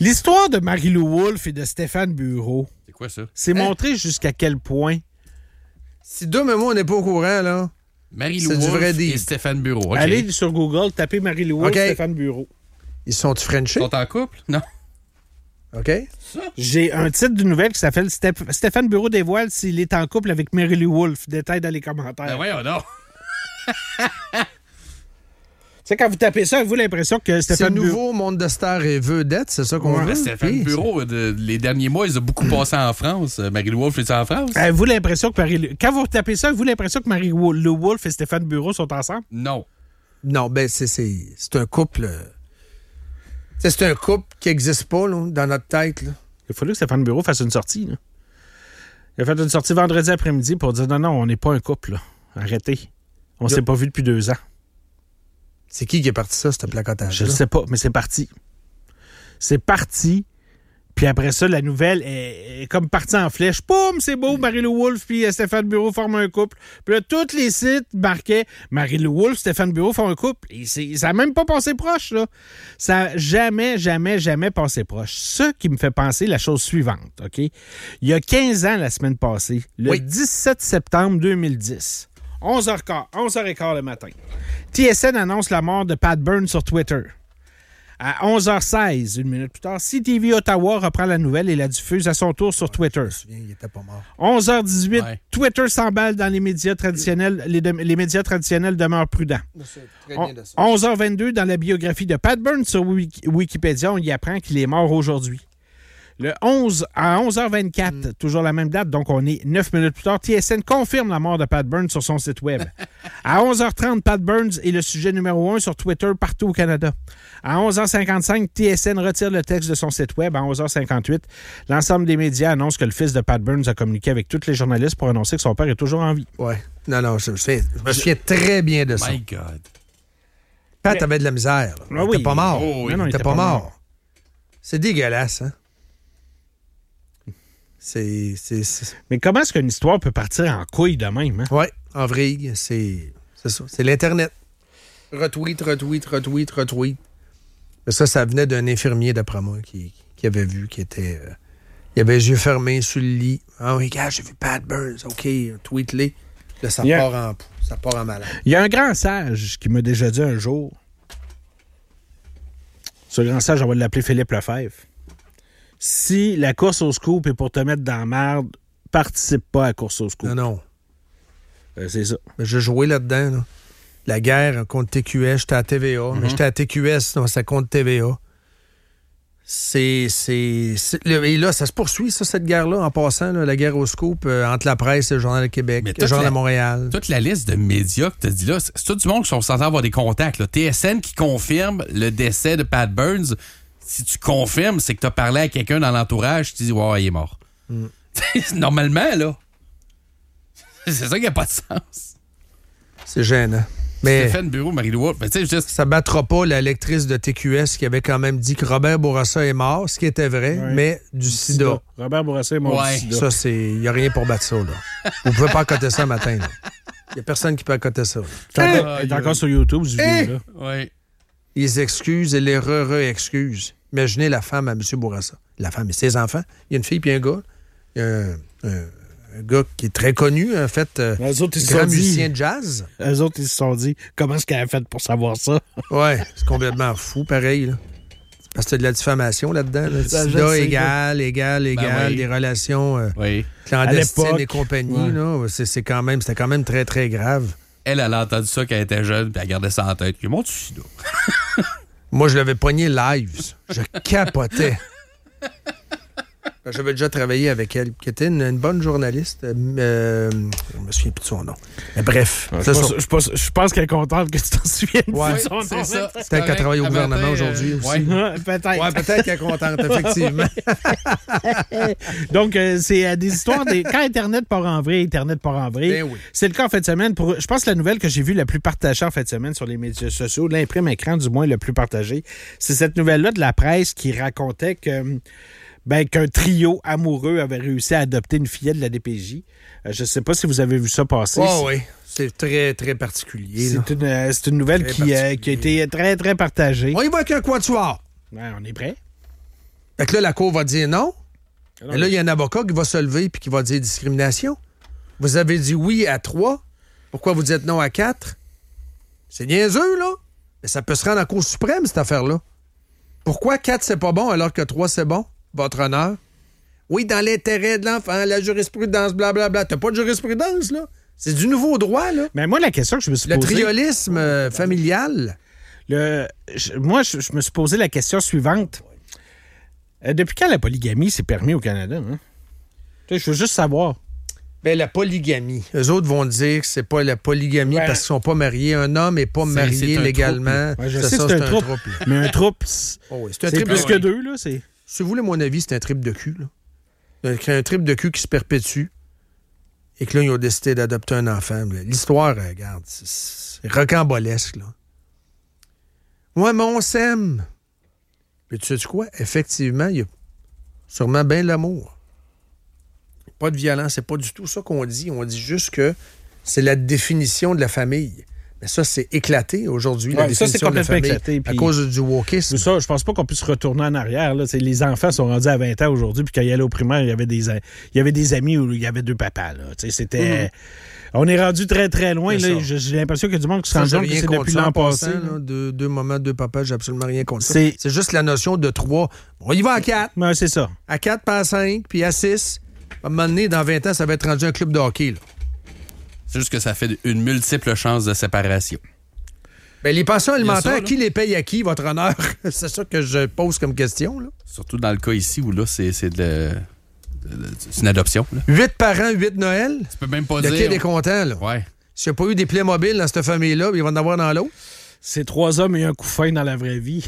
L'histoire de Marie-Lou Wolfe et de Stéphane Bureau. C'est quoi ça? C'est montré jusqu'à quel point. Si Dom et moi, on n'est pas au courant, là. Marie-Lou C'est du vrai Wolfe et deal. Stéphane Bureau. OK. Allez sur Google, tapez Marie-Lou Wolfe, OK. Stéphane Bureau. Ils sont-tu Frenchés? Ils sont en couple? Non. OK. J'ai un titre de nouvelle qui s'appelle Stéphane Bureau dévoile s'il est en couple avec Marie-Lou Wolfe. Détail dans les commentaires. Ben voyons donc. Tu sais, quand vous tapez ça, avez-vous l'impression que C'est Stéphane le Bureau... nouveau monde de stars et vedettes, c'est ça qu'on Ouais. veut? Ben, Stéphane OK. Bureau, les derniers mois, ils ont beaucoup passé en France. Marie-Lou Wolfe est en France? Avez-vous l'impression que Quand vous tapez ça, avez-vous l'impression que Marie-Lou Wolfe et Stéphane Bureau sont ensemble? Non. Non, ben c'est un couple... c'est un couple qui n'existe pas là, dans notre tête. Là. Il fallu que Stéphane Bureau fasse une sortie. Là. Il a fait une sortie vendredi après-midi pour dire non, on n'est pas un couple. Là. Arrêtez. On s'est pas vu depuis 2 ans. C'est qui est parti ça, ce placotage? Je ne sais pas, mais c'est parti. C'est parti. Puis après ça, la nouvelle est comme partie en flèche. Poum, c'est beau, Marie-Lou Wolfe puis Stéphane Bureau forment un couple. Puis là, tous les sites marquaient Marie-Lou Wolfe, Stéphane Bureau font un couple. Et ça n'a même pas passé proche, là. Ça n'a jamais, jamais, jamais passé proche. Ce qui me fait penser la chose suivante, OK? Il y a 15 ans, la semaine passée, le 17 septembre 2010, 11h15 le matin, TSN annonce la mort de Pat Burns sur Twitter. À 11h16, une minute plus tard, CTV Ottawa reprend la nouvelle et la diffuse à son tour sur Twitter. Je me souviens, il était pas mort. 11h18, Ouais. Twitter s'emballe dans les médias traditionnels. Les médias traditionnels demeurent prudents. Très bien de ça. 11h22, dans la biographie de Pat Burns sur Wikipédia, on y apprend qu'il est mort aujourd'hui. À 11h24, toujours la même date, donc on est 9 minutes plus tard, TSN confirme la mort de Pat Burns sur son site web. À 11h30, Pat Burns est le sujet numéro 1 sur Twitter partout au Canada. À 11h55, TSN retire le texte de son site web. À 11h58, l'ensemble des médias annonce que le fils de Pat Burns a communiqué avec tous les journalistes pour annoncer que son père est toujours en vie. Ouais. Non, je me souviens très bien de ça. My God. Pat avait de la misère. Là. Ah Il oui. était pas mort. Oh, oui. Non, Il était pas mort. C'est dégueulasse, hein? C'est... Mais comment est-ce qu'une histoire peut partir en couille de même? Hein? Ouais, en vrille, c'est ça. C'est l'Internet. Retweet. Mais ça venait d'un infirmier, d'après moi, qui avait vu, qui était... il avait les yeux fermés sur le lit. Ah oui, gars, j'ai vu Pat Burns. OK, tweet-les. Là, ça part en malade. Il y a un grand sage qui m'a déjà dit un jour, ce grand sage, on va l'appeler Philippe Lefebvre, si la course au scoop est pour te mettre dans la merde, participe pas à la course au scoop. Non. C'est ça. Mais j'ai joué là-dedans, là. La guerre contre TQS, j'étais à TVA. Mais j'étais à TQS, non, c'est contre TVA. Et là, ça se poursuit, ça, cette guerre-là, en passant, là, la guerre au scoop entre la presse et le Journal de Québec, Mais le Journal de Montréal. Toute la liste de médias que tu as dit là, c'est tout du monde qui sont censés avoir des contacts. Là. TSN qui confirme le décès de Pat Burns. Si tu confirmes, c'est que tu as parlé à quelqu'un dans l'entourage, tu dis, ouais, il est mort. Normalement, là. C'est ça qui n'a pas de sens. C'est gênant. Mais Stéphane Bureau, Marie-Lou Wolfe. ça battra pas la lectrice de TQS qui avait quand même dit que Robert Bourassa est mort, ce qui était vrai, Ouais. mais du sida. Robert Bourassa est mort Ouais. du sida. Ça, il n'y a rien pour battre ça, là. Vous pouvez pas accoter ça matin, là. Il n'y a personne qui peut accoter ça. Il est encore sur YouTube, ce vidéo-là. Oui. Ils excusent et les re-excusent. Imaginez la femme à M. Bourassa. La femme et ses enfants. Il y a une fille puis un gars. Il y a un gars qui est très connu, en fait, Eux autres, ils se grand sont dit- musicien de jazz. Eux autres, ils se sont dit, comment est-ce qu'elle a fait pour savoir ça? Ouais, c'est complètement fou, pareil, là. Parce que t'as de la diffamation là-dedans. Là. Ça, je Sida sais, égal, oui. des relations Oui. clandestines À l'époque, et compagnie. ouais. Là. C'était quand même très, très grave. Elle a entendu ça quand elle était jeune, puis elle gardait ça en tête. Il est mort du sida. Moi, je l'avais pogné live. Je capotais. J'avais déjà travaillé avec elle, qui était une bonne journaliste. Je me souviens plus de son nom. Mais bref, c'est ça. Je pense qu'elle est contente que tu t'en souviennes. Ouais, de son nom. c'est ça. Peut-être qu'elle travaille au gouvernement aujourd'hui aussi. Ouais. Peut-être. Ouais, peut-être qu'elle est contente, effectivement. Donc, c'est des histoires quand Internet part en vrai, Internet part en vrai. Ben oui. C'est le cas en fin de semaine. Je pense que la nouvelle que j'ai vue la plus partagée en fin de semaine sur les médias sociaux, l'imprime écran du moins le plus partagé, c'est cette nouvelle-là de la presse qui racontait qu'un trio amoureux avait réussi à adopter une fillette de la DPJ. Je ne sais pas si vous avez vu ça passer. Oh, oui, c'est très, très particulier. Là. C'est une nouvelle Très qui a particulier. été très, très partagée. On y va avec un quatuor. Ouais, on est prêt? Fait que là, la Cour va dire non. Non, Et là, il y a un avocat qui va se lever puis qui va dire discrimination. Vous avez dit oui à 3. Pourquoi vous dites non à 4? C'est niaiseux, là. Mais ça peut se rendre en Cour suprême, cette affaire-là. Pourquoi 4, c'est pas bon, alors que 3, c'est bon? Votre honneur. Oui, dans l'intérêt de l'enfant, la jurisprudence, blablabla. T'as pas de jurisprudence, là. C'est du nouveau droit, là. Mais moi, la question que je me suis Le posée... triolisme familial. Moi, je me suis posé la question suivante. Depuis quand la polygamie s'est permis au Canada? Hein? Je veux juste savoir. Ben, la polygamie. Eux autres vont dire que c'est pas la polygamie parce qu'ils sont pas mariés. Un homme n'est pas marié c'est un légalement. Ouais, je sais que c'est un trouble. Mais un trouble, c'est c'est un trip plus de que deux, là. Si vous voulez mon avis, c'est un trip de cul. Là. C'est un trip de cul qui se perpétue et que là, ils ont décidé d'adopter un enfant. L'histoire, regarde, c'est rocambolesque, là. Ouais, mais on s'aime. Puis tu sais quoi? Effectivement, il y a sûrement bien l'amour. Pas de violence, c'est pas du tout ça qu'on dit. On dit juste que c'est la définition de la famille. Mais ça, c'est éclaté aujourd'hui, la définition de la famille, éclaté, à cause du wokisme. Ça, je pense pas qu'on puisse retourner en arrière. Là. Les enfants sont rendus à 20 ans aujourd'hui, puis quand ils allaient au primaire, il y avait des amis où il y avait deux papas. Là. C'était... On est rendu très, très loin. Là. J'ai l'impression qu'il y a du monde qui se rend compte que c'est depuis l'an passé. Deux moments, deux papas, j'ai absolument rien contre ça. C'est juste la notion de 3. On y va à 4. Ouais, c'est ça. À 4, pas à 5, puis à 6. À un moment donné, dans 20 ans, ça va être rendu un club de hockey. Là. C'est juste que ça fait une multiple chance de séparation. Ben, les pensions alimentaires, ça, qui les paye à qui, votre honneur? C'est ça que je pose comme question. Là. Surtout dans le cas ici où là, c'est une adoption. Là. 8 parents, 8 Noël. Tu peux même pas le dire... kid est content. Là. Ouais. S'il n'y a pas eu des Playmobil dans cette famille-là, il va en avoir dans l'autre. C'est 3 hommes et un couffin dans la vraie vie.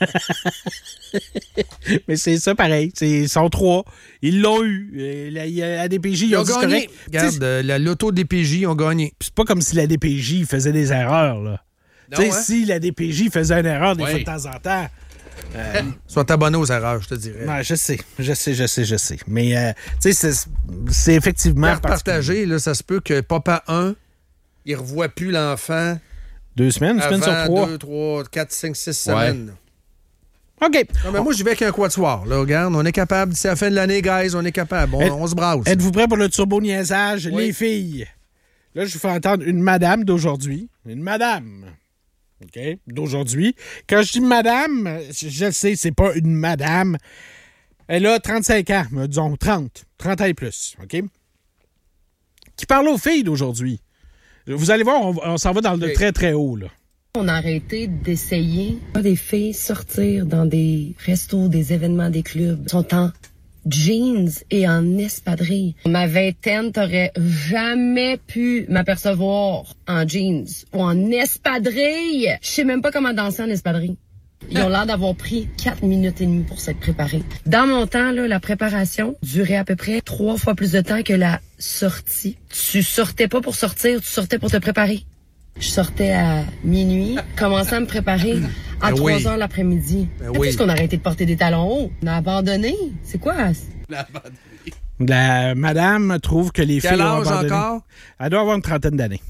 Mais c'est ça pareil. Ils sont 3. Ils l'ont eu. La DPJ, ils ont dit gagné. Regarde, la loto DPJ ont gagné. C'est pas comme si la DPJ faisait des erreurs. Là. Non, Si la DPJ faisait une erreur des fois de temps en temps... Sois abonné aux erreurs, je te dirais. Ouais, je sais. Mais, c'est effectivement... Partagé, là, ça se peut que papa 1, il ne revoit plus l'enfant... 2 semaines, une semaine sur 3. 2, 3, 4, 5, 6 semaines. OK. Non, mais moi, je vais avec un quatuor. Là, regarde, on est capable. D'ici la fin de l'année, guys, on est capable. On se brasse. Êtes-vous prêts pour le turbo-niaisage? Oui. Les filles. Là, je vous fais entendre une madame d'aujourd'hui. Une madame. OK? D'aujourd'hui. Quand je dis madame, je le sais, c'est pas une madame. Elle a 35 ans, disons 30. 30 ans et plus. OK? Qui parle aux filles d'aujourd'hui. Vous allez voir, on s'en va dans le très, très haut, là. On a arrêté d'essayer des filles sortir dans des restos, des événements, des clubs. Elles sont en jeans et en espadrille. Ma vingtaine, t'aurais jamais pu m'apercevoir en jeans ou en espadrille. Je sais même pas comment danser en espadrille. Ils ont l'air d'avoir pris 4 minutes et demie pour s'être préparés. Dans mon temps, là, la préparation durait à peu près 3 fois plus de temps que la sortie. Tu sortais pas pour sortir, tu sortais pour te préparer. Je sortais à minuit, commençais à me préparer à 3 heures l'après-midi. Puisqu'on a arrêté de porter des talons hauts. On a abandonné. C'est quoi? La madame trouve que les filles ont abandonné. Quel âge encore? Elle doit avoir une trentaine d'années.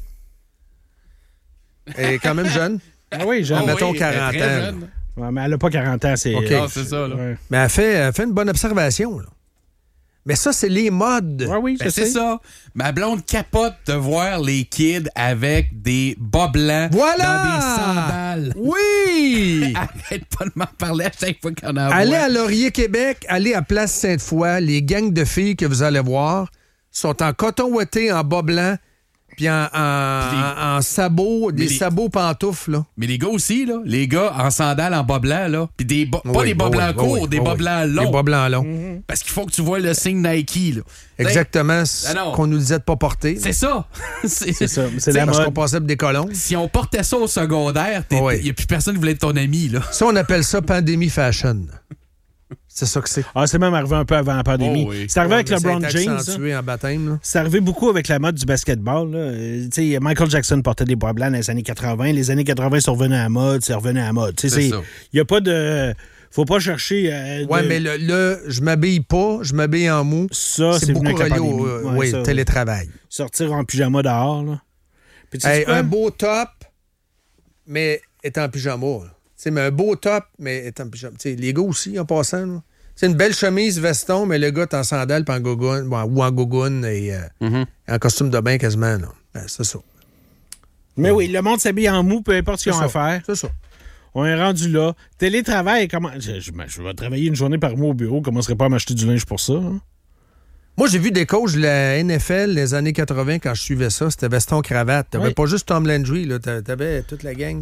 Elle est quand même jeune. Ah oui, jeune. Mettons oui, 40 ans. jeune. Ouais, mais elle n'a pas 40 ans. C'est, OK. C'est ça, là. Ouais. Mais elle fait une bonne observation. Là. Mais ça, c'est les modes. Ouais, oui, Ben, c'est ça. Ma blonde capote de voir les kids avec des bas blancs Voilà! dans des sandales. Oui! Arrête pas de m'en parler à chaque fois qu'on en Allez voit. à Laurier, Québec, allez à Place Sainte-Foy. Les gangs de filles que vous allez voir sont en coton ouaté, en bas blanc, puis en sabots, des sabots pantoufles. Là. Mais les gars aussi, là. Les gars en sandales, en bas blancs, là. Puis des bas, pas des bas blancs courts, des bas blancs longs. Des bas blancs longs. Parce qu'il faut que tu vois le signe Nike, là. Exactement ce non. qu'on nous disait de pas porter. C'est ça. C'est ça. C'est la Parce mode. qu'on passait pour des colons. Si on portait ça au secondaire, il n'y a plus personne qui voulait être ton ami, là. Ça, on appelle ça pandémie fashion. C'est ça que c'est. Ah, c'est même arrivé un peu avant la pandémie. Oh oui. C'est arrivé avec LeBron C'est James. accentué en baptême. Là. C'est arrivé beaucoup avec la mode du basketball. Tu sais, Michael Jackson portait des bas blancs dans les années 80. Les années 80 sont revenus à la mode, c'est revenu à la mode. Tu sais, C'est ça. il n'y a pas de... Faut pas chercher... Ouais, mais le je m'habille pas, je m'habille en mou. Ça, c'est beaucoup venu avec la relié pandémie. au ça, télétravail. sortir en pyjama dehors, là. Puis, tu sais Hey, quoi? un beau top, mais est en pyjama. Mais un beau top, mais est en pyjama. T'sais, les gars aussi, en passant. Là. C'est une belle chemise veston, mais le gars est en sandales ou en gogoune et en costume de bain quasiment. Là. Ben, c'est ça. Mais oui, le monde s'habille en mou, peu importe ce qu'ils ont à faire. C'est ça. On est rendu là. Télétravail, comment... Je vais travailler une journée par mois au bureau. Je commencerai pas à m'acheter du linge pour ça. Hein? Moi, j'ai vu des coachs de la NFL les années 80 quand je suivais ça. C'était veston-cravate. T'avais pas juste Tom Landry. Là. T'avais toute la gang.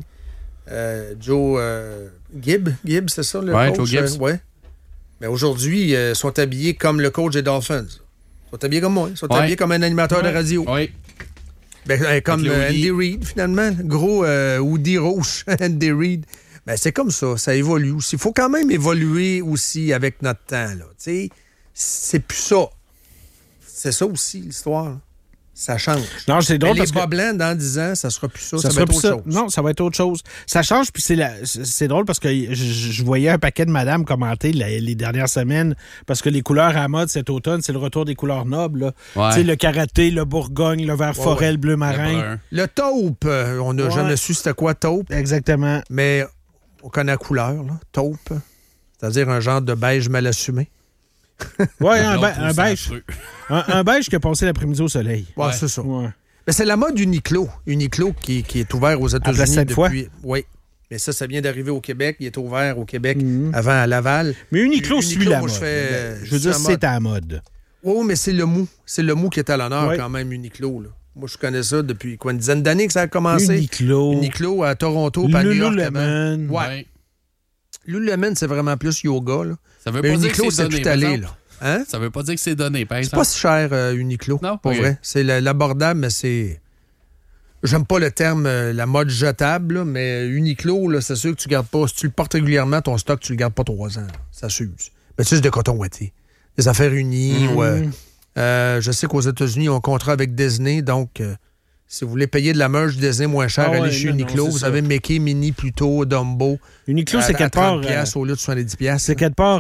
Joe Gibb, c'est ça, le coach? Joe Gibbs. Ouais. Mais aujourd'hui, ils sont habillés comme le coach des Dolphins. Ils sont habillés comme moi. Ils sont habillés comme un animateur de radio. Oui. Ben, comme Andy Reid, finalement. Gros Woody Rouge, Andy Reid. Ben, c'est comme ça. Ça évolue aussi. Il faut quand même évoluer aussi avec notre temps. Là. T'sais, c'est plus ça. C'est ça aussi, l'histoire. Là. Ça change. Non, c'est drôle mais parce les bas que... blancs, dans 10 ans, ça sera plus ça. Ça va être autre chose. Non, ça va être autre chose. Ça change, puis c'est drôle parce que je voyais un paquet de madames commenter les dernières semaines parce que les couleurs à mode cet automne, c'est le retour des couleurs nobles. Là. Ouais. Tu sais, le karaté, le bourgogne, le vert forêt, le bleu marin. Le taupe, on n'a jamais su c'était quoi taupe. Exactement. Mais on connaît la couleur, là, taupe. C'est-à-dire un genre de beige mal assumé. Oui, un beige. Un beige qui a passé l'après-midi au soleil. Ouais, c'est ça. Ouais. Mais c'est la mode Uniqlo. Uniqlo qui est ouvert aux États-Unis depuis... Oui. Mais ça vient d'arriver au Québec. Il est ouvert au Québec avant à Laval. Mais Uniqlo suit la mode. Je veux dire, c'est à la mode. Oui, mais c'est le mou. C'est le mou qui est à l'honneur quand même, Uniqlo. Là. Moi, je connais ça depuis une dizaine d'années que ça a commencé. Uniqlo à Toronto, pas à New York. Lululemon. Ouais. Lululemon, c'est vraiment plus yoga. Là. Ça veut mais pas Uniqlo, dire que c'est tout donné, allé. Là. Hein? Ça veut pas dire que c'est donné, par C'est exemple. pas si cher, Uniqlo. Non? Pour vrai. C'est l'abordable, mais c'est... J'aime pas le terme la mode jetable, là, mais Uniqlo, là, c'est sûr que tu gardes pas... Si tu le portes régulièrement, ton stock, tu le gardes pas 3 ans. Là. Ça s'use. Mais tu sais, c'est de coton ouaté. Des affaires unies. Je sais qu'aux États-Unis, ils ont un contrat avec Disney, donc... si vous voulez payer de la merch Disney moins cher, allez chez Uniqlo. Vous avez Mickey, Minnie, Pluto, Dumbo. Uniqlo, c'est quelque part... au lieu de 70$. C'est quelque part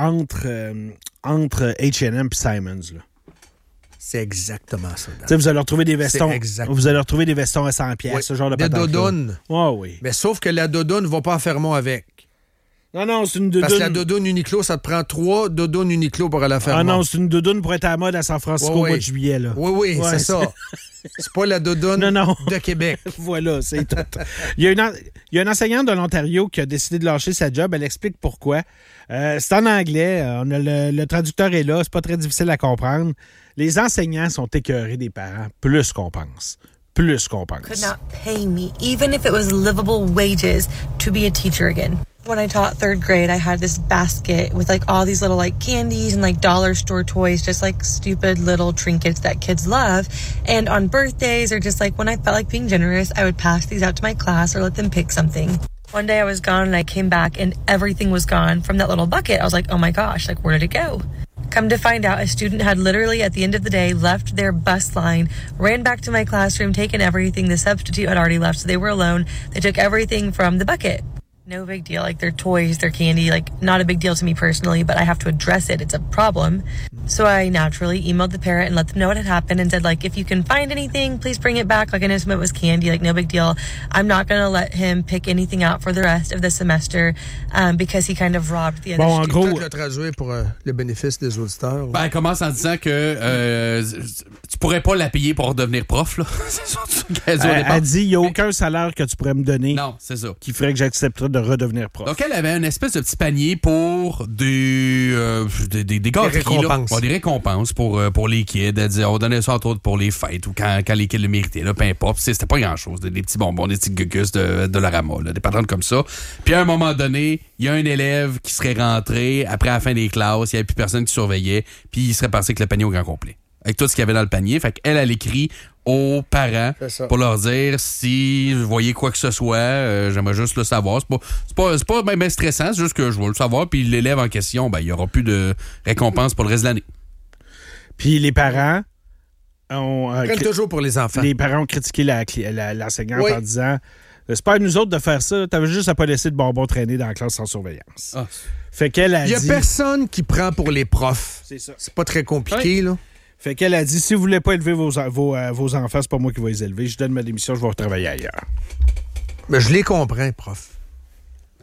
entre H&M et Simons. Là. C'est exactement ça. Vous allez retrouver des vestons. Vous allez retrouver des vestons à 100$, ce genre de des patente. Des doudounes. Oui. Mais sauf que la doudoune ne va pas à Fermont avec. Non, c'est une doudoune. Parce que la doudoune Uniqlo, ça te prend 3 doudounes Uniqlo pour aller à Fermont. Ah non, c'est une doudoune pour être à la mode à San Francisco au mois de juillet. Là. Oui, c'est ça. C'est pas la doudoune de Québec. Voilà, c'est tout. Il y a une enseignante de l'Ontario qui a décidé de lâcher sa job. Elle explique pourquoi. C'est en anglais. Le traducteur est là. C'est pas très difficile à comprendre. Les enseignants sont écœurés des parents plus qu'on pense. Could not pay me, even if it was livable wages, to be a teacher again. When I taught 3rd grade, I had this basket with like all these little like candies and like dollar store toys, just like stupid little trinkets that kids love. And on birthdays or just like when I felt like being generous, I would pass these out to my class or let them pick something. One day I was gone and I came back and everything was gone from that little bucket. I was like, oh my gosh, like where did it go? Come to find out, a student had literally, at the end of the day, left their bus line, ran back to my classroom, taken everything. The substitute had already left, so they were alone. They took everything from the bucket. No big deal, like their toys, their candy, like not a big deal to me personally, but I have to address it. It's a problem. So I naturally emailed the parent and let them know what had happened and said, like, if you can find anything, please bring it back. Like, I know some of it was candy, like, no big deal. I'm not going to let him pick anything out for the rest of the semester because he kind of robbed the other students. Bon, en gros, le traduire pour le bénéfice des auditeurs. Ben, elle commence en disant que tu pourrais pas la payer pour devenir prof, là. C'est ça elle dit, il n'y a aucun salaire que tu pourrais me donner. Non, c'est ça. Qui ferait que j'accepterais de redevenir prof. Donc, elle avait une espèce de petit panier pour des gâteries. Des récompenses pour les kids. Elle disait, on donnait ça entre autres pour les fêtes ou quand les kids le méritaient, là, peu importe. C'était pas grand-chose. Des petits bonbons, des petits gugus de la Rama, là, des patentes comme ça. Puis à un moment donné, il y a un élève qui serait rentré après la fin des classes, il n'y avait plus personne qui surveillait, puis il serait passé avec le panier au grand complet. Avec tout ce qu'il y avait dans le panier. Fait qu'elle, elle écrit aux parents pour leur dire si vous voyez quoi que ce soit, j'aimerais juste le savoir. C'est pas même stressant, c'est juste que je veux le savoir. Puis l'élève en question, ben il n'y aura plus de récompense pour le reste de l'année. Puis les parents ont... toujours pour les enfants. Les parents ont critiqué l'enseignante en disant c'est pas à nous autres de faire ça. T'avais juste à pas laisser de bonbons traîner dans la classe sans surveillance. Ah. Fait qu'elle a dit... Il y a personne qui prend pour les profs. C'est ça. C'est pas très compliqué, là. Fait qu'elle a dit, si vous voulez pas élever vos enfants, c'est pas moi qui vais les élever. Je donne ma démission, je vais retravailler ailleurs. Mais je les comprends, prof.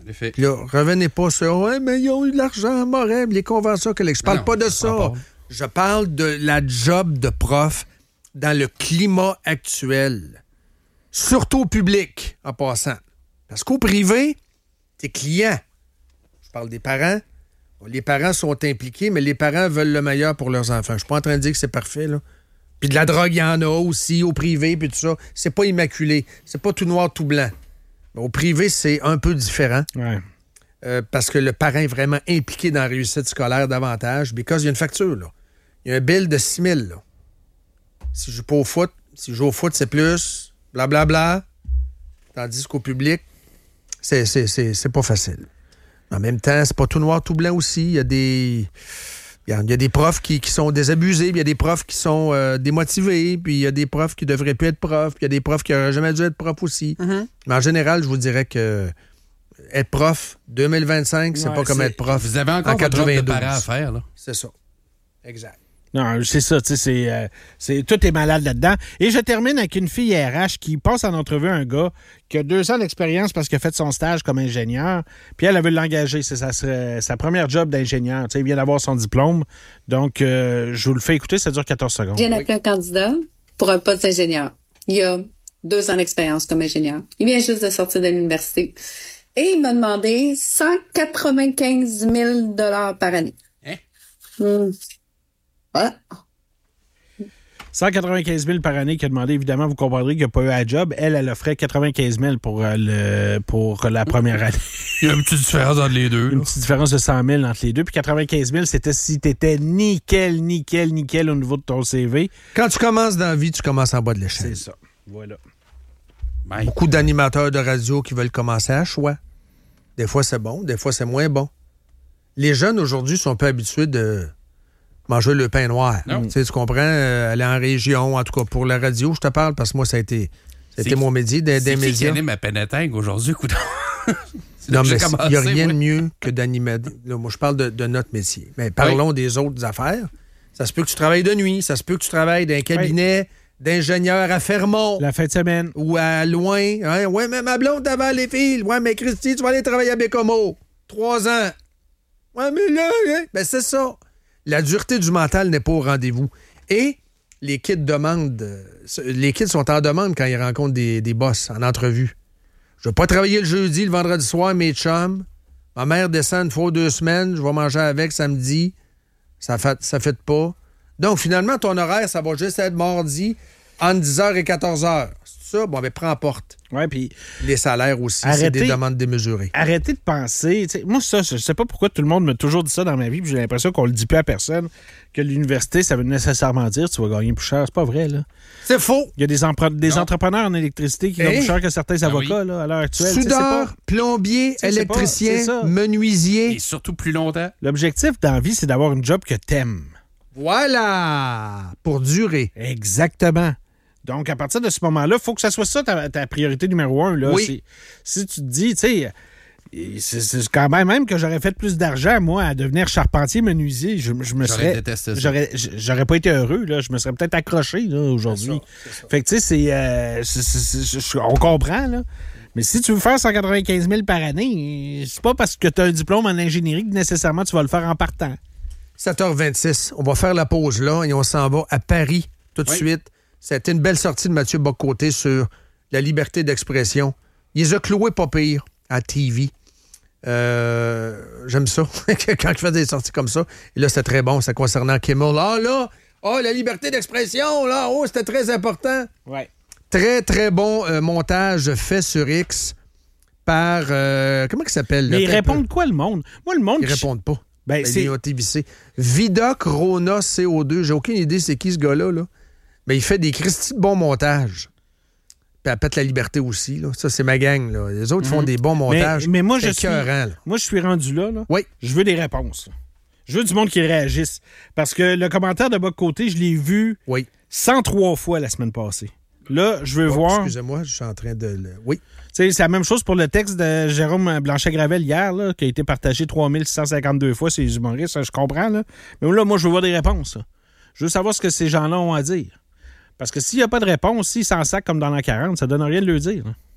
En effet. Puis là, revenez pas sur « Ouais, mais ils ont eu de l'argent, Moret, les conventions collectives. » Je parle pas de ça. Je parle de la job de prof dans le climat actuel. Surtout au public, en passant. Parce qu'au privé, t'es client. Je parle des parents. Les parents sont impliqués, mais les parents veulent le meilleur pour leurs enfants. Je suis pas en train de dire que c'est parfait, là. Puis de la drogue, il y en a aussi au privé, puis tout ça. C'est pas immaculé. C'est pas tout noir, tout blanc. Mais au privé, c'est un peu différent. Ouais. Parce que le parent est vraiment impliqué dans la réussite scolaire davantage. Because il y a une facture, là. Il y a un bill de 6 000, là. Si je joue pas au foot, si je joue au foot, c'est plus, blablabla. Tandis qu'au public, c'est pas facile. En même temps, c'est pas tout noir, tout blanc aussi. Il y a des profs qui sont désabusés, puis il y a des profs qui sont démotivés, puis il y a des profs qui devraient plus être profs, puis il y a des profs qui n'auraient jamais dû être profs aussi. Mm-hmm. Mais en général, je vous dirais que être prof, 2025, c'est pas comme être prof. Vous avez encore en 92. Job de parents à faire, là. C'est ça. Exact. Non, c'est ça, tu sais, tout est malade là-dedans. Et je termine avec une fille RH qui passe en entrevue un gars qui a 2 ans d'expérience parce qu'il a fait son stage comme ingénieur, puis elle veut l'engager. C'est sa première job d'ingénieur. Tu sais, il vient d'avoir son diplôme. Donc, je vous le fais écouter, ça dure 14 secondes. J'ai appelé un candidat pour un poste d'ingénieur. Il a 2 ans d'expérience comme ingénieur. Il vient juste de sortir de l'université. Et il m'a demandé 195 000 $ par année. Hein? Voilà. 195 000 par année qu'il a demandé. Évidemment, vous comprendrez qu'il n'a pas eu à job. Elle offrait 95 000 pour la première année. Il y a une petite différence entre les deux. Une petite différence de 100 000 entre les deux. Puis 95 000, c'était si tu étais nickel au niveau de ton CV. Quand tu commences dans la vie, tu commences en bas de l'échelle. C'est ça. Voilà. Ben, Beaucoup d'animateurs de radio qui veulent commencer à choix. Des fois, c'est bon, des fois, c'est moins bon. Les jeunes, aujourd'hui, sont pas habitués de manger le pain noir. Tu sais, tu comprends? Aller en région, en tout cas, pour la radio, je te parle, parce que moi, ça a été mon métier, des médias. C'est qui anime à Penetang aujourd'hui, coudonc? Non, mais il n'y a rien de mieux que d'animer. Là, moi, je parle de notre métier. Mais parlons des autres affaires. Ça se peut que tu travailles de nuit, ça se peut que tu travailles dans un cabinet d'ingénieur à Fermont. La fin de semaine. Ou à loin. Hein? Ouais, mais ma blonde avant les filles. Ouais, mais Christy, tu vas aller travailler à Bécomo. 3 ans. Ouais, mais là, hein? Ben c'est ça. La dureté du mental n'est pas au rendez-vous. Et les kids sont en demande quand ils rencontrent des boss en entrevue. Je vais pas travailler le jeudi, le vendredi soir, mes chums. Ma mère descend une fois ou 2 semaines. Je vais manger avec samedi. Ça fait pas. Donc, finalement, ton horaire, ça va juste être mardi entre 10h et 14h. C'est ça? Bon, ben, prends en porte. Ouais, puis les salaires aussi, c'est des demandes démesurées. Arrêtez de penser. Moi, ça, je sais pas pourquoi tout le monde m'a toujours dit ça dans ma vie, puis j'ai l'impression qu'on le dit plus à personne, que l'université, ça veut nécessairement dire que tu vas gagner plus cher. C'est pas vrai, là. C'est faux. Il y a des entrepreneurs en électricité qui gagnent plus cher que certains avocats, là, à l'heure actuelle. Soudeur, plombier, électricien, menuisier. Et surtout plus longtemps. L'objectif dans la vie, c'est d'avoir une job que t'aimes. Voilà! Pour durer. Exactement. Donc, à partir de ce moment-là, il faut que ça soit ça ta priorité numéro 1. Là. Oui. Si tu te dis, tu sais, c'est quand même que j'aurais fait plus d'argent, moi, à devenir charpentier, menuisier, j'aurais détesté ça. J'aurais pas été heureux, là. Je me serais peut-être accroché, là, aujourd'hui. C'est ça. Fait que, tu sais, on comprend, là. Mais si tu veux faire 195 000 par année, c'est pas parce que tu as un diplôme en ingénierie que nécessairement tu vas le faire en partant. 7h26, on va faire la pause là et on s'en va à Paris tout de suite. C'était une belle sortie de Mathieu Bock-Côté sur la liberté d'expression. Il les a cloués pas pire à TV. J'aime ça, quand il fait des sorties comme ça. Et là, c'était très bon, ça concernant Kimmel. La liberté d'expression, là, c'était très important. Ouais. Très, très bon montage fait sur X par... comment il s'appelle? Mais ils répondent quoi, le monde? Moi, le monde... Ils répondent pas. Ben, c'est... Vidoc Rona CO2. J'ai aucune idée c'est qui ce gars-là. Là. Mais il fait des Christy de bons montages. Puis elle pète la liberté aussi. Là. Ça, c'est ma gang. Là. Les autres font des bons montages. Mais moi, je suis rendu là. Oui. Je veux des réponses. Là. Je veux du monde qui réagisse. Parce que le commentaire de Bock-Côté, je l'ai vu 103 fois la semaine passée. Là, je veux voir... Excusez-moi, je suis en train de... Oui. C'est la même chose pour le texte de Jérôme Blanchet-Gravel hier, là, qui a été partagé 3652 fois sur les humoristes. Je comprends, là. Mais là, moi, je veux voir des réponses. Là. Je veux savoir ce que ces gens-là ont à dire. Parce que s'il n'y a pas de réponse, s'ils s'en sacent comme dans l'an 40, ça donne rien de leur dire. Là.